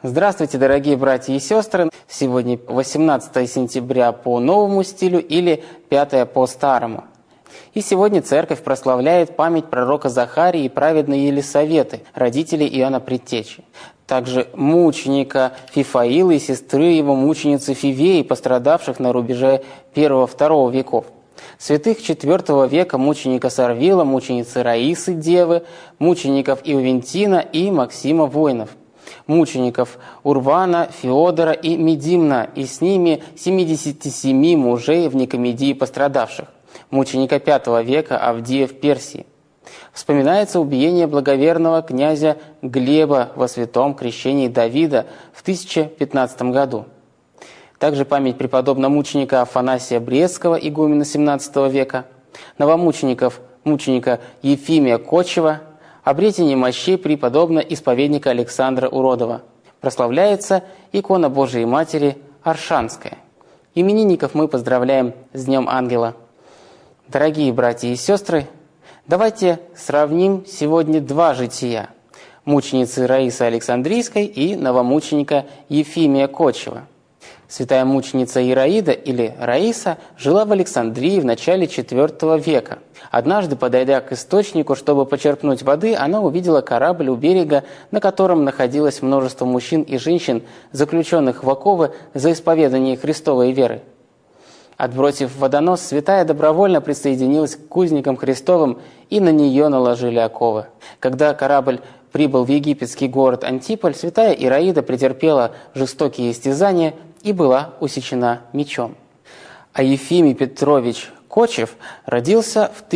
Здравствуйте, дорогие братья и сестры! Сегодня 18 сентября по новому стилю или 5 по старому. И сегодня церковь прославляет память пророка Захарии и праведной Елисаветы, родителей Иоанна Предтечи. Также мученика Фифаила и сестры его мученицы Фивеи, пострадавших на рубеже I-II веков. Святых IV века мученика Сарвила, мученицы Раисы Девы, мучеников Иовентина и Максима Воинов. Мучеников Урвана, Феодора и Медимна, и с ними 77 мужей в Никомедии пострадавших. Мученика V века Авдия в Персии. Вспоминается убиение благоверного князя Глеба во святом крещении Давида в 1015 году. Также память преподобного мученика Афанасия Брестского, игумена XVII века, новомучеников, мученика Ефимия Кочева, обретение мощей преподобного исповедника Александра Уродова. Прославляется икона Божией Матери Аршанская. Именинников мы поздравляем с Днем Ангела. Дорогие братья и сестры, давайте сравним сегодня два жития – мученицы Раисы Александрийской и новомученика Ефимия Кочева. Святая мученица Ираида или Раиса жила в Александрии в начале IV века. Однажды, подойдя к источнику, чтобы почерпнуть воды, она увидела корабль у берега, на котором находилось множество мужчин и женщин, заключенных в оковы за исповедание Христовой веры. Отбросив водонос, святая добровольно присоединилась к узникам Христовым, и на нее наложили оковы. Когда корабль прибыл в египетский город Антиполь, святая Ираида претерпела жестокие истязания и была усечена мечом. А Ефимий Петрович Кочев родился в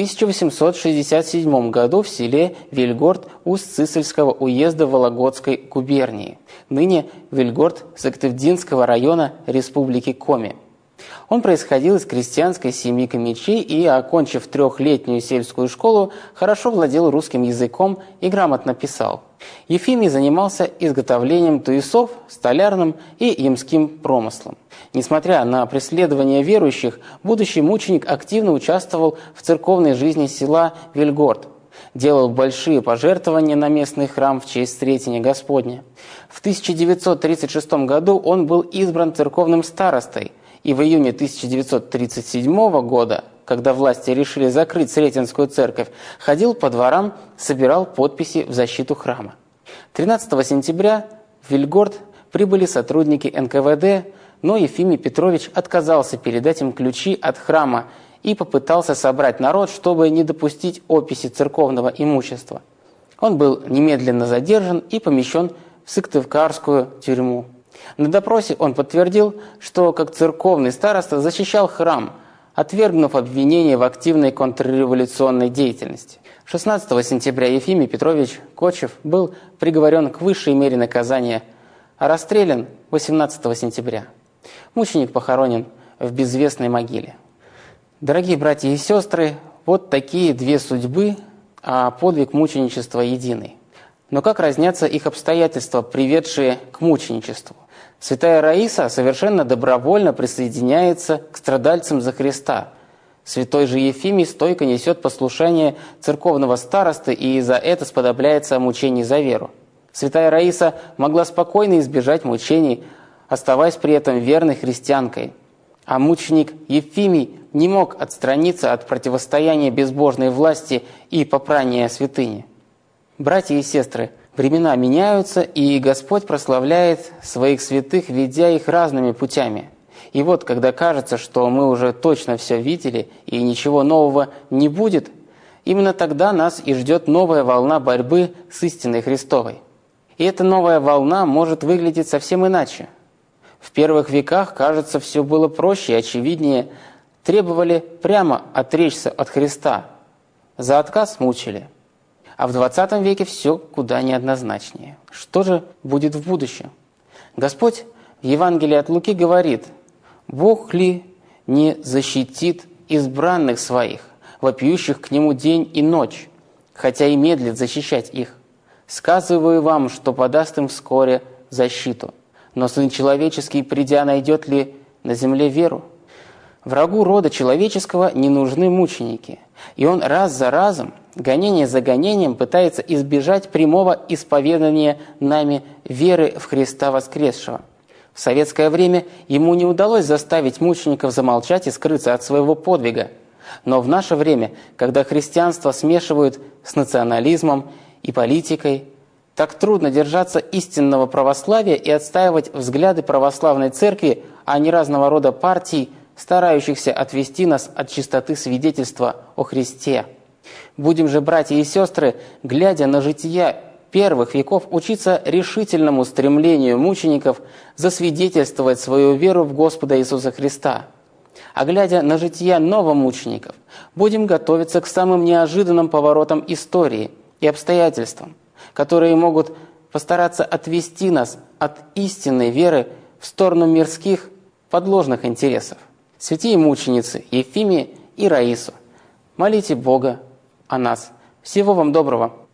1867 году в селе Вельгород Усть-Цисельского уезда Вологодской губернии, ныне Вельгород Сыктывдинского района Республики Коми. Он происходил из крестьянской семьи комичей и, окончив 3-летнюю сельскую школу, хорошо владел русским языком и грамотно писал. Ефимий занимался изготовлением туесов, столярным и ямским промыслом. Несмотря на преследование верующих, будущий мученик активно участвовал в церковной жизни села Вельгород, делал большие пожертвования на местный храм в честь Сретения Господня. В 1936 году он был избран церковным старостой, и в июне 1937 года, когда власти решили закрыть Сретенскую церковь, ходил по дворам, собирал подписи в защиту храма. 13 сентября в Вельгород прибыли сотрудники НКВД, но Ефимий Петрович отказался передать им ключи от храма и попытался собрать народ, чтобы не допустить описи церковного имущества. Он был немедленно задержан и помещен в Сыктывкарскую тюрьму. На допросе он подтвердил, что как церковный староста защищал храм, отвергнув обвинение в активной контрреволюционной деятельности. 16 сентября Ефимий Петрович Кочев был приговорен к высшей мере наказания, а расстрелян 18 сентября. Мученик похоронен в безвестной могиле. Дорогие братья и сестры, вот такие две судьбы, а подвиг мученичества единый. Но как разнятся их обстоятельства, приведшие к мученичеству? Святая Раиса совершенно добровольно присоединяется к страдальцам за Христа. Святой же Ефимий стойко несет послушание церковного старосты и за это сподобляется о мучении за веру. Святая Раиса могла спокойно избежать мучений, оставаясь при этом верной христианкой. А мученик Ефимий не мог отстраниться от противостояния безбожной власти и попрания святыни. Братья и сестры, времена меняются, и Господь прославляет своих святых, ведя их разными путями. И вот, когда кажется, что мы уже точно все видели и ничего нового не будет, именно тогда нас и ждет новая волна борьбы с истиной Христовой. И эта новая волна может выглядеть совсем иначе. В первых веках, кажется, все было проще и очевиднее. Требовали прямо отречься от Христа. За отказ мучили. А в 20 веке все куда неоднозначнее. Что же будет в будущем? Господь в Евангелии от Луки говорит: «Бог ли не защитит избранных своих, вопиющих к Нему день и ночь, хотя и медлит защищать их? Сказываю вам, что подаст им вскоре защиту. Но Сын Человеческий, придя, найдет ли на земле веру?» Врагу рода человеческого не нужны мученики, и он раз за разом, гонение за гонением пытается избежать прямого исповедания нами веры в Христа воскресшего. В советское время ему не удалось заставить мучеников замолчать и скрыться от своего подвига. Но в наше время, когда христианство смешивают с национализмом и политикой, так трудно держаться истинного православия и отстаивать взгляды православной церкви, а не разного рода партий, старающихся отвести нас от чистоты свидетельства о Христе. Будем же, братья и сестры, глядя на жития первых веков, учиться решительному стремлению мучеников засвидетельствовать свою веру в Господа Иисуса Христа. А глядя на жития новомучеников, будем готовиться к самым неожиданным поворотам истории и обстоятельствам, которые могут постараться отвести нас от истинной веры в сторону мирских подложных интересов. Святые мученицы Ефимия и Раису, молите Бога о нас. Всего вам доброго!